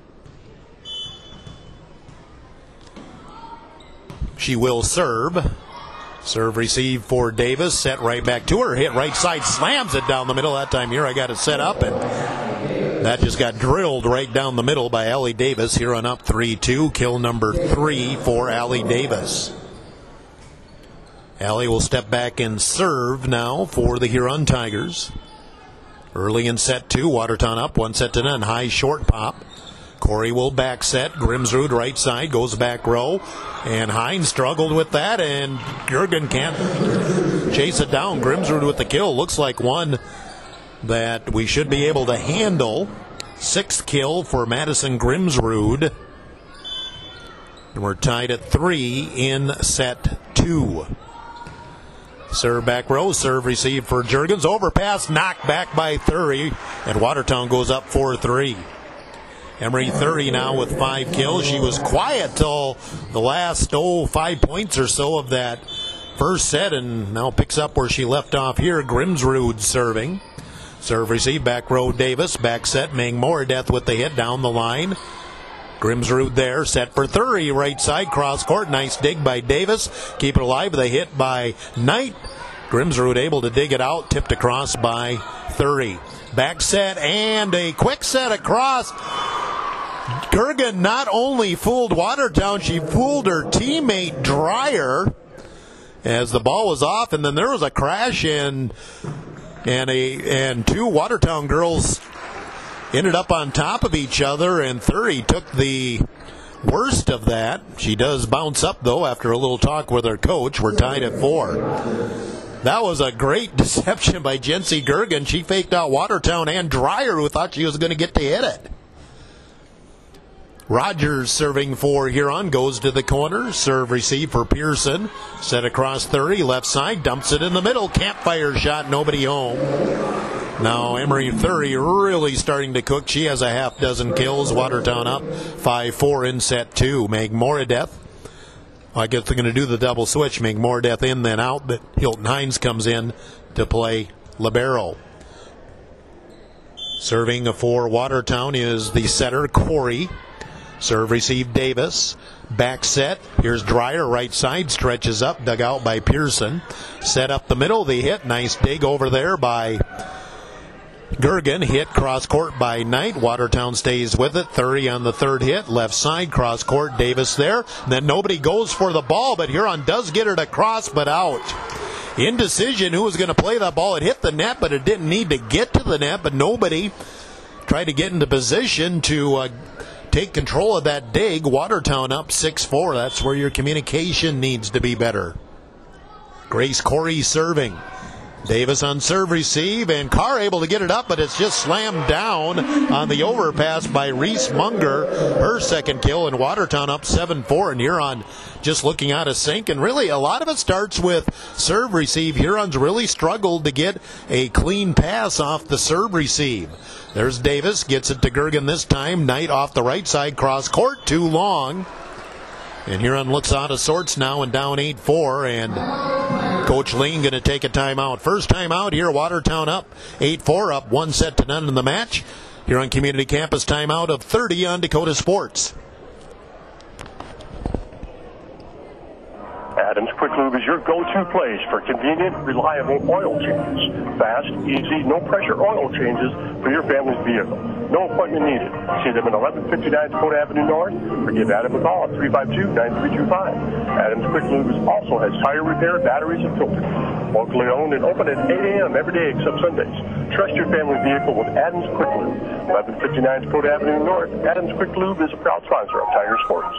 She will serve. Serve receive for Davis. Set right back to her. Hit right side. Slams it down the middle. That time here I got it set up, and that just got drilled right down the middle by Allie Davis. Here on up three two. Kill number three for Allie Davis. Allie will step back and serve now for the Huron Tigers. Early in set two, Watertown up, one set to none. High short pop. Corey will back set. Grimsrud right side, goes back row. And Hines struggled with that, and Gergen can't chase it down. Grimsrud with the kill. Looks like one that we should be able to handle. Sixth kill for Madison Grimsrud. And we're tied at three in set two. Serve back row, serve receive for Juergens. Overpass, knocked back by Thury, and Watertown goes up four three. Emery Thury now with five kills. She was quiet till the last, oh, five points or so of that first set, and now picks up where she left off here. Grimsrud serving. Serve receive, back row Davis, back set, Meg Moradeth with the hit down the line. Grimsrud there, set for Thury, right side, cross court, nice dig by Davis. Keep it alive with a hit by Knight. Grimsrud able to dig it out, tipped across by Thury. Back set and a quick set across. Gergen not only fooled Watertown, she fooled her teammate Dreyer as the ball was off, and then there was a crash and and a and two Watertown girls ended up on top of each other, and Thury took the worst of that. She does bounce up, though, after a little talk with her coach. We're tied at four. That was a great deception by Jency Gergen. She faked out Watertown and Dreyer, who thought she was going to get to hit it. Rogers serving for Huron, goes to the corner. Serve receive for Pearson. Set across Thury, left side, dumps it in the middle. Campfire shot, nobody home. Now Emery Thury really starting to cook. She has a half dozen kills. Watertown up five four in set two. Meg Moradeth. I guess they're going to do the double switch. Meg Moradeth in, then out, but Hilton Hines comes in to play libero. Serving for Watertown is the setter, Corey. Serve receive Davis. Back set. Here's Dreyer. Right side. Stretches up. Dug out by Pearson. Set up the middle. The hit. Nice dig over there by Gergen. Hit cross court by Knight. Watertown stays with it. thirty on the third hit. Left side. Cross court. Davis there. Then nobody goes for the ball, but Huron does get it across, but out. Indecision who was going to play that ball. It hit the net, but it didn't need to get to the net, but nobody tried to get into position to uh, take control of that dig. Watertown up six four. That's where your communication needs to be better. Grace Corey serving. Davis on serve receive, and Carr able to get it up, but it's just slammed down on the overpass by Reese Munger. Her second kill, and Watertown up seven four, and Huron just looking out of sync. And really, a lot of it starts with serve receive. Huron's really struggled to get a clean pass off the serve receive. There's Davis, gets it to Gergen this time. Knight off the right side, cross court, too long. And Huron looks out of sorts now and down eight four, and Coach Lean going to take a timeout. First timeout here, Watertown up eight four, up one set to none in the match. Here on Community Campus, timeout of thirty on Dakota Sports. Adams Quick Lube is your go-to place for convenient, reliable oil changes. Fast, easy, no-pressure oil changes for your family's vehicle. No appointment needed. See them at eleven fifty-nine Dakota Avenue North, or give Adam a call at three five two, nine three two five. Adams Quick Lube also has tire repair, batteries, and filters. Locally owned and open at eight a.m. every day except Sundays. Trust your family vehicle with Adams Quick Lube. eleven fifty-nine Dakota Avenue North. Adams Quick Lube is a proud sponsor of Tiger Sports.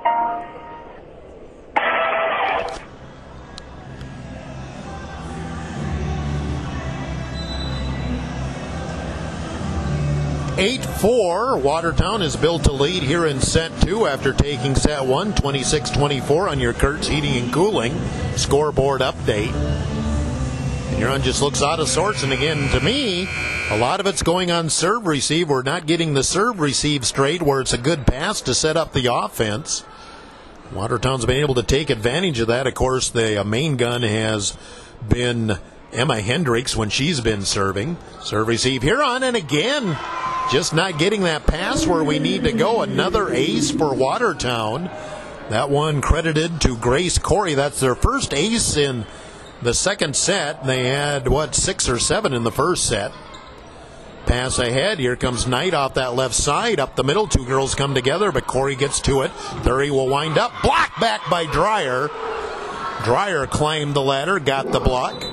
eight four, Watertown is built to lead here in set two after taking set one, twenty-six twenty-four on your Kurtz Heating and Cooling scoreboard update. And Huron just looks out of sorts, and again, to me, a lot of it's going on serve receive. We're not getting the serve receive straight where it's a good pass to set up the offense. Watertown's been able to take advantage of that. Of course, the main gun has been Emma Hendricks when she's been serving. Serve receive Huron, and again, just not getting that pass where we need to go. Another ace for Watertown. That one credited to Grace Corey. That's their first ace in the second set. They had, what, six or seven in the first set. Pass ahead. Here comes Knight off that left side. Up the middle. Two girls come together, but Corey gets to it. Thury will wind up. Blocked back by Dreyer. Dreyer climbed the ladder, got the block.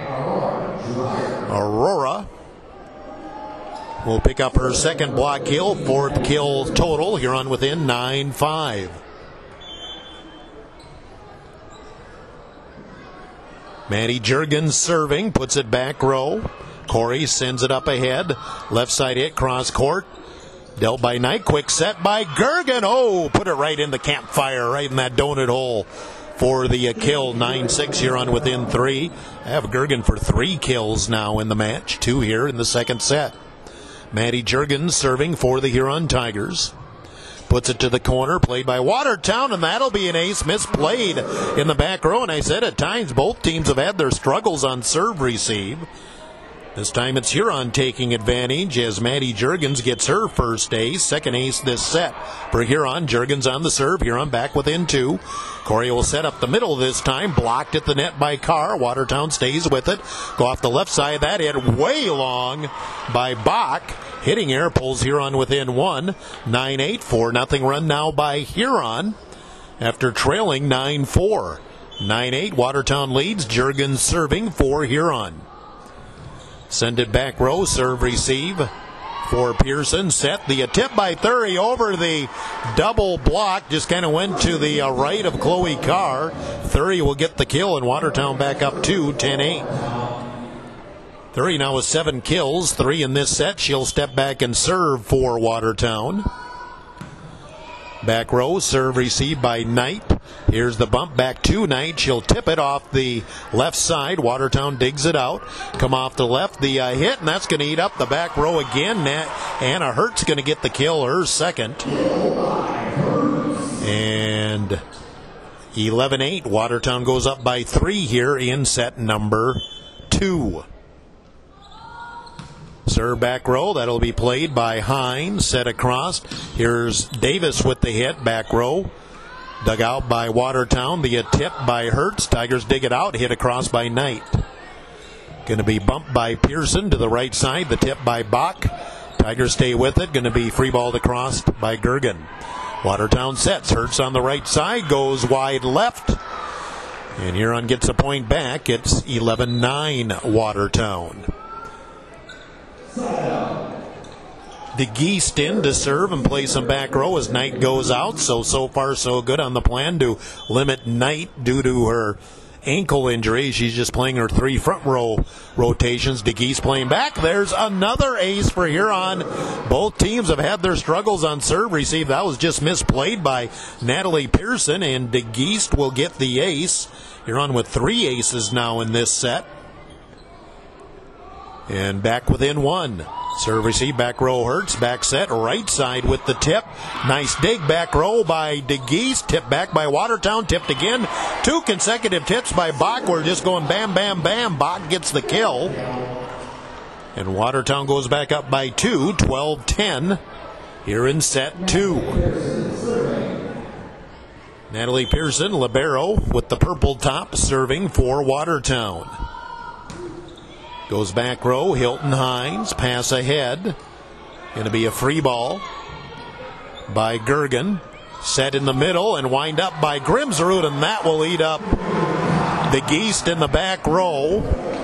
Aurora will pick up her second block kill, fourth kill total. Huron within nine five. Maddie Juergens serving, puts it back row. Corey sends it up ahead. Left side hit, cross court. Dealt by Knight, quick set by Gergen. Oh, put it right in the campfire, right in that donut hole for the uh, kill. nine six, Huron within three. I have Gergen for three kills now in the match, two here in the second set. Maddie Juergens serving for the Huron Tigers. Puts it to the corner, played by Watertown, and that'll be an ace. Misplayed in the back row, and I said at times both teams have had their struggles on serve receive. This time it's Huron taking advantage as Maddie Juergens gets her first ace. Second ace this set for Huron. Juergens on the serve. Huron back within two. Corey will set up the middle this time. Blocked at the net by Carr. Watertown stays with it. Go off the left side. That hit way long by Bach. Hitting air pulls Huron within one. nine eight, four nothing run now by Huron after trailing nine four. nine eight, Watertown leads. Juergens serving for Huron. Send it back row, serve receive for Pearson. Set the tip by Thury over the double block. Just kind of went to the uh, right of Chloe Carr. Thury will get the kill, and Watertown back up two, ten eight. Thury now with seven kills, three in this set. She'll step back and serve for Watertown. Back row, serve received by Knight. Here's the bump back to Knight. She'll tip it off the left side. Watertown digs it out. Come off the left, the uh, hit, and that's going to eat up the back row again. Anna Hertz going to get the kill, her second. And eleven eight. Watertown goes up by three here in set number two. Serve back row. That'll be played by Hines. Set across. Here's Davis with the hit. Back row. Dug out by Watertown. The tip by Hertz. Tigers dig it out. Hit across by Knight. Going to be bumped by Pearson to the right side. The tip by Bach. Tigers stay with it. Going to be free balled across by Gergen. Watertown sets. Hertz on the right side. Goes wide left. And Huron gets a point back. It's eleven nine Watertown. DeGeest in to serve and play some back row as Knight goes out. So, so far so good on the plan to limit Knight due to her ankle injury. She's just playing her three front row rotations. DeGeest playing back. There's another ace for Huron. Both teams have had their struggles on serve receive. That was just misplayed by Natalie Pearson, and DeGeest will get the ace. Huron with three aces now in this set. And back within one. Serve receive back row Hertz. Back set right side with the tip. Nice dig back row by DeGeest. Tip back by Watertown. Tipped again. Two consecutive tips by Bach. We're just going bam, bam, bam. Bach gets the kill. And Watertown goes back up by two. twelve ten here in set two. Natalie Pearson, libero with the purple top, serving for Watertown. Goes back row, Hilton Hines, pass ahead. Going to be a free ball by Gergen. Set in the middle and wind up by Grimsrud, and that will eat up DeGeest in the back row.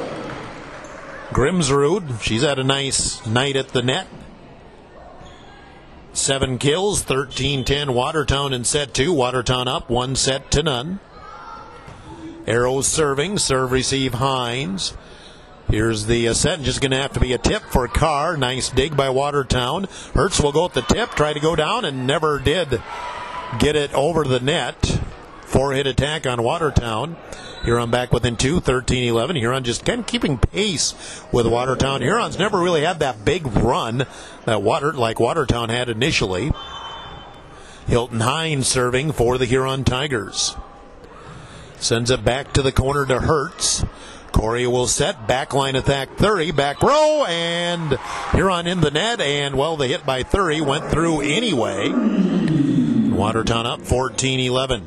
Grimsrud, she's had a nice night at the net. Seven kills, thirteen ten Watertown in set two. Watertown up, one set to none. Arrows serving, serve receive Hines. Here's the uh, set, and just going to have to be a tip for Carr. Nice dig by Watertown. Hertz will go at the tip, try to go down, and never did get it over the net. Four-hit attack on Watertown. Huron back within two, thirteen eleven. Huron just kind of keeping pace with Watertown. Huron's never really had that big run that Water like Watertown had initially. Hilton Hines serving for the Huron Tigers. Sends it back to the corner to Hertz. Corey will set, backline attack thirty, back row, and Huron in the net, and well, the hit by thirty went through anyway. Watertown up fourteen eleven.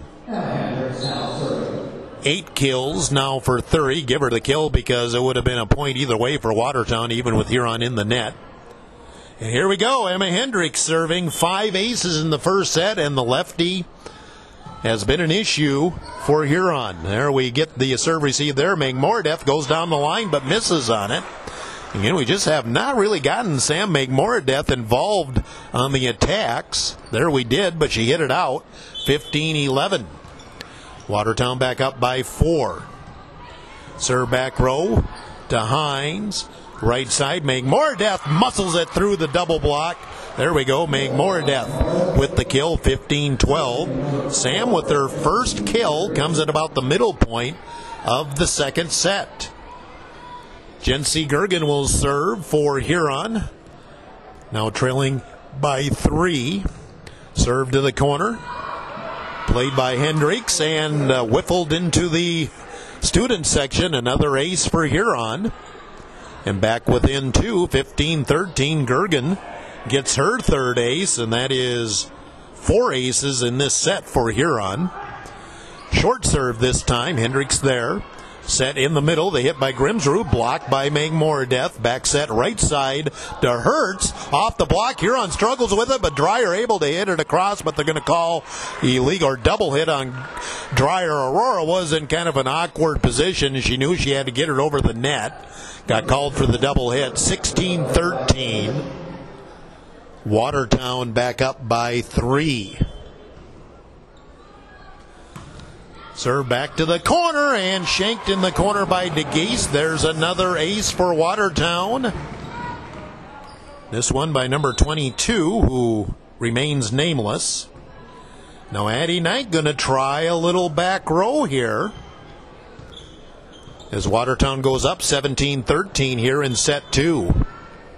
Eight kills now for thirty. Give her the kill because it would have been a point either way for Watertown, even with Huron in the net. And here we go, Emma Hendricks serving. Five aces in the first set, and the lefty has been an issue for Huron. There we get the serve receive there. Megmoradeth goes down the line but misses on it. Again, we just have not really gotten Sam Megmoradeth involved on the attacks. There we did, but she hit it out. fifteen eleven. Watertown back up by four. Serve back row to Hines. Right side, Megmoradeth muscles it through the double block. There we go, Megmoradeth with the kill, fifteen twelve. Sam with her first kill comes at about the middle point of the second set. Jency Gergen will serve for Huron. Now trailing by three. Serve to the corner. Played by Hendricks and uh, whiffled into the student section. Another ace for Huron. And back within two, fifteen thirteen, Gergen gets her third ace, and that is four aces in this set for Huron. Short serve this time, Hendricks there. Set in the middle, the hit by Grimsrud, blocked by Megmoradeth. Back set right side to Hertz. Off the block, Huron struggles with it, but Dreyer able to hit it across, but they're going to call illegal or double hit on Dreyer. Aurora was in kind of an awkward position. She knew she had to get it over the net. Got called for the double hit, sixteen thirteen. Watertown back up by three. Serve back to the corner and shanked in the corner by DeGeest. There's another ace for Watertown. This one by number twenty-two, who remains nameless. Now Addie Knight going to try a little back row here. As Watertown goes up seventeen thirteen here in set two.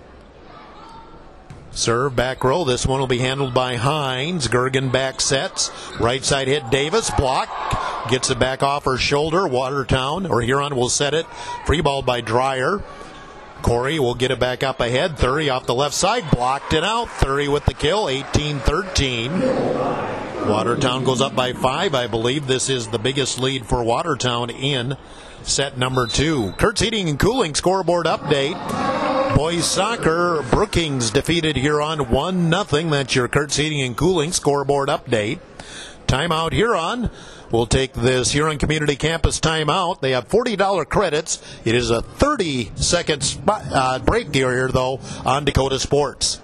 Serve back row. This one will be handled by Hines. Gergen back sets. Right side hit Davis. Block. Gets it back off her shoulder. Watertown, or Huron will set it. Free ball by Dreyer. Corey will get it back up ahead. Thury off the left side, blocked it out. Thury with the kill, eighteen thirteen. Watertown goes up by five. I believe this is the biggest lead for Watertown in set number two. Kurtz Heating and Cooling scoreboard update. Boys soccer, Brookings defeated Huron one nothing. That's your Kurtz Heating and Cooling scoreboard update. Timeout Huron. We'll take this Huron Community Campus timeout. They have forty dollars credits. It is a thirty-second spot, uh, break here, though, on Dakota Sports.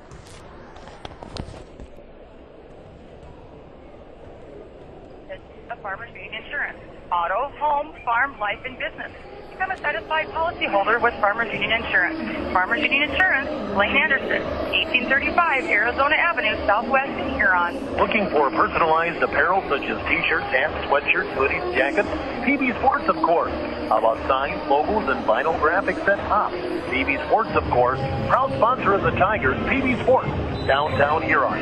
The Farmers Union Insurance. Auto, home, farm, life, and business. Become a satisfied policyholder with Farmers Union Insurance. Farmers Union Insurance, Lane Anderson, eighteen thirty-five Arizona Avenue, Southwest, Huron. Looking for personalized apparel such as t-shirts, hats, sweatshirts, hoodies, jackets? P B Sports, of course. How about signs, logos, and vinyl graphics at top? P B Sports, of course. Proud sponsor of the Tigers, P B Sports, downtown Huron.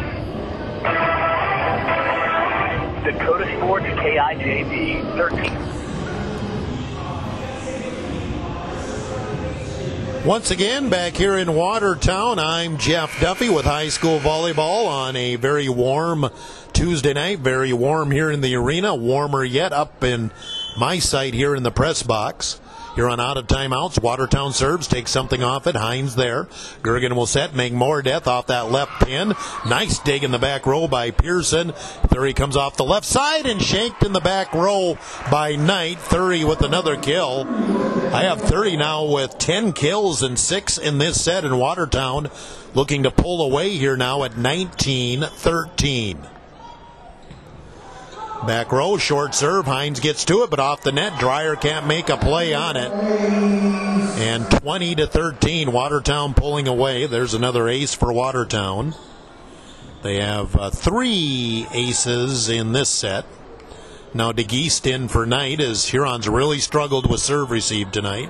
Dakota Sports K I J B, thirteen. Once again, back here in Watertown, I'm Jeff Duffy with high school volleyball on a very warm Tuesday night. Very warm here in the arena. Warmer yet up in my site here in the press box. Here on out of timeouts, Watertown serves, takes something off it. Hines there. Gergen will set, make more death off that left pin. Nice dig in the back row by Pearson. Thury comes off the left side and shanked in the back row by Knight. Thury with another kill. I have Thury now with ten kills and six in this set, in Watertown looking to pull away here now at nineteen thirteen. Back row, short serve. Hines gets to it, but off the net. Dreyer can't make a play on it. And twenty to thirteen, Watertown pulling away. There's another ace for Watertown. They have uh, three aces in this set. Now DeGeest in for Knight, as Huron's really struggled with serve receive tonight.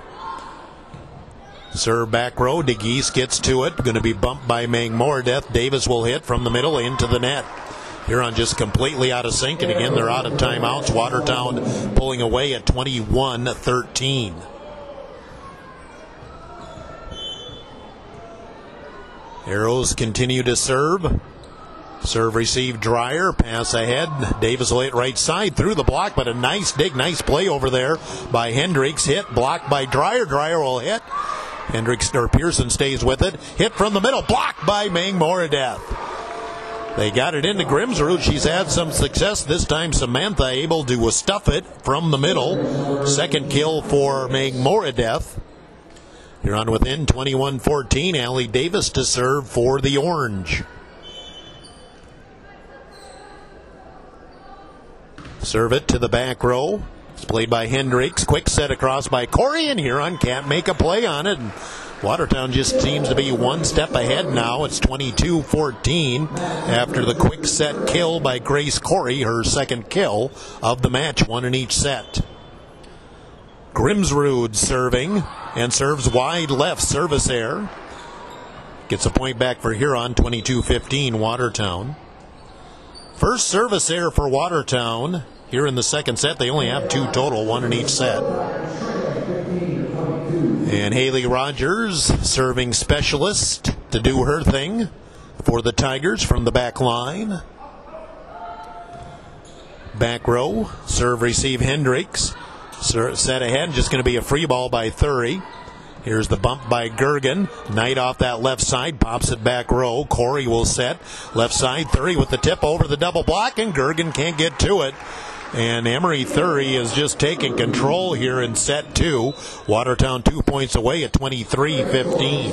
Serve back row. DeGeest gets to it. Going to be bumped by Mangmordeth. Davis will hit from the middle into the net. Huron just completely out of sync, and again they're out of timeouts. Watertown pulling away at twenty-one thirteen. Arrows continue to serve. Serve receive Dreyer. Pass ahead. Davis will hit right side through the block, but a nice dig, nice play over there by Hendricks. Hit, blocked by Dreyer. Dreyer will hit. Hendricks or Pearson stays with it. Hit from the middle, blocked by Mangmordeth. They got it into Grimsrud. She's had some success. This time Samantha able to stuff it from the middle. Second kill for Mangmordeth. You're on within twenty-one fourteen. Allie Davis to serve for the Orange. Serve it to the back row. It's played by Hendricks. Quick set across by Corey, and Huron can't make a play on it. Watertown just seems to be one step ahead now. It's twenty-two fourteen after the quick set kill by Grace Corey, her second kill of the match, one in each set. Grimsrud serving, and serves wide left, service error. Gets a point back for Huron, twenty-two fifteen Watertown. First service error for Watertown here in the second set. They only have two total, one in each set. And Haley Rogers, serving specialist, to do her thing for the Tigers from the back line. Back row, serve receive Hendricks. Set ahead, just going to be a free ball by Thury. Here's the bump by Gergen. Knight off that left side, pops it back row. Corey will set. Left side, Thury with the tip over the double block, and Gergen can't get to it. And Emery Thury is just taking control here in set two. Watertown two points away at twenty-three fifteen.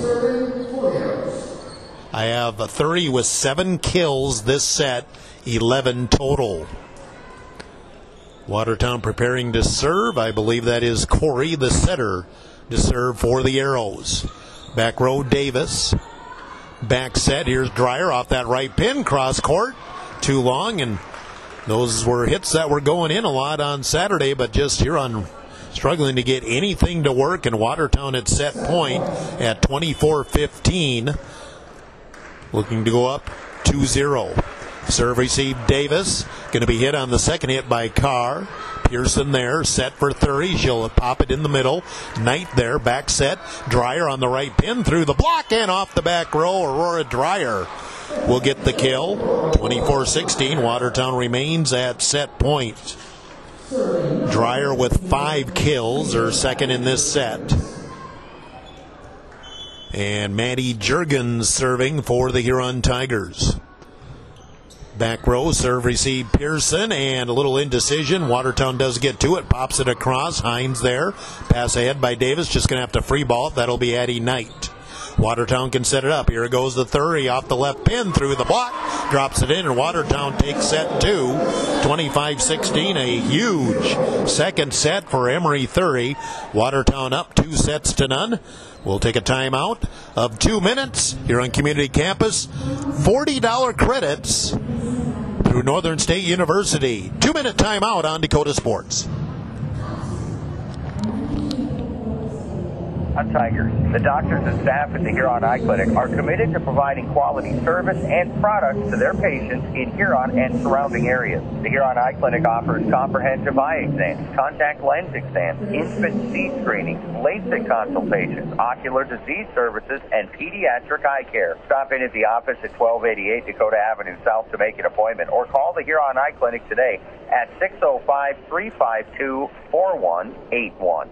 I have Thury with seven kills this set, eleven total. Watertown preparing to serve. I believe that is Corey, the setter, to serve for the Arrows. Back row, Davis. Back set, here's Dreyer off that right pin, cross court. Too long, and those were hits that were going in a lot on Saturday, but just here on struggling to get anything to work, and Watertown at set point at twenty-four fifteen. Looking to go up two zero. Serve received Davis. Going to be hit on the second hit by Carr. Pearson there, set for thirty. She'll pop it in the middle. Knight there, back set. Dreyer on the right pin through the block and off the back row. Aurora Dreyer will get the kill. twenty-four sixteen. Watertown remains at set point. Dreyer with five kills, her second in this set. And Maddie Juergens serving for the Huron Tigers. Back row, serve receive Pearson, and a little indecision. Watertown does get to it, pops it across. Hines there, pass ahead by Davis, just going to have to free ball it. That'll be Addie Knight. Watertown can set it up. Here it goes the thirty off the left pin through the block, drops it in, and Watertown takes set two. twenty-five sixteen, a huge second set for Emory thirty. Watertown up two sets to none. We'll take a timeout of two minutes here on Community Campus. forty dollars credits through Northern State University. Two-minute timeout on Dakota Sports. On Tigers, the doctors and staff at the Huron Eye Clinic are committed to providing quality service and products to their patients in Huron and surrounding areas. The Huron Eye Clinic offers comprehensive eye exams, contact lens exams, infant seed screenings, LASIK consultations, ocular disease services, and pediatric eye care. Stop in at the office at twelve eighty-eight Dakota Avenue South to make an appointment, or call the Huron Eye Clinic today at six oh five, three five two, four one eight one.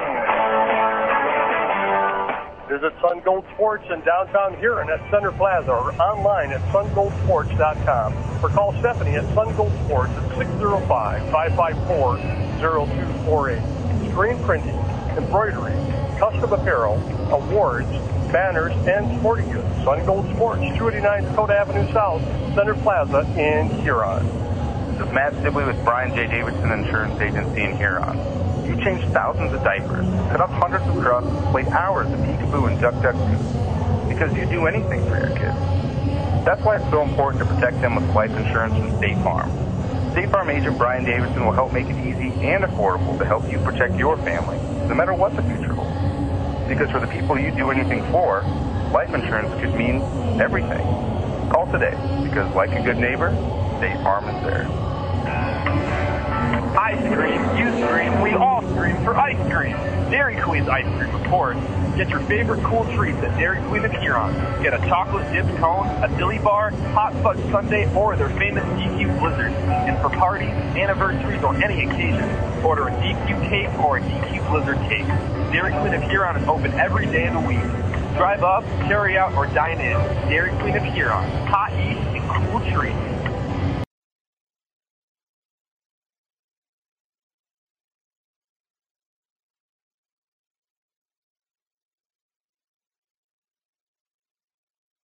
Visit Sun Gold Sports in downtown Huron at Center Plaza or online at sun gold sports dot com. Or call Stephanie at Sun Gold Sports at six oh five, five five four, oh two four eight. Screen printing, embroidery, custom apparel, awards, banners, and sporting goods. Sun Gold Sports, two eighty-nine Dakota Avenue South, Center Plaza in Huron. This is Matt Sibley with Brian J. Davidson Insurance Agency in Huron. You changed thousands of diapers, cut up hundreds of trucks, played hours of peekaboo and duck duck goose, because you do anything for your kids. That's why it's so important to protect them with life insurance from State Farm. State Farm agent Brian Davidson will help make it easy and affordable to help you protect your family, no matter what the future holds. Because for the people you do anything for, life insurance could mean everything. Call today, because like a good neighbor, State Farm is there. I scream, you scream, we all scream for ice cream. Dairy Queen's ice cream, of course. Get your favorite cool treats at Dairy Queen of Huron. Get a chocolate dipped cone, a dilly bar, hot fudge sundae, or their famous D Q Blizzard. And for parties, anniversaries, or any occasion, order a D Q cake or a D Q Blizzard cake. Dairy Queen of Huron is open every day of the week. Drive up, carry out, or dine in. Dairy Queen of Huron. Hot eats and cool treats.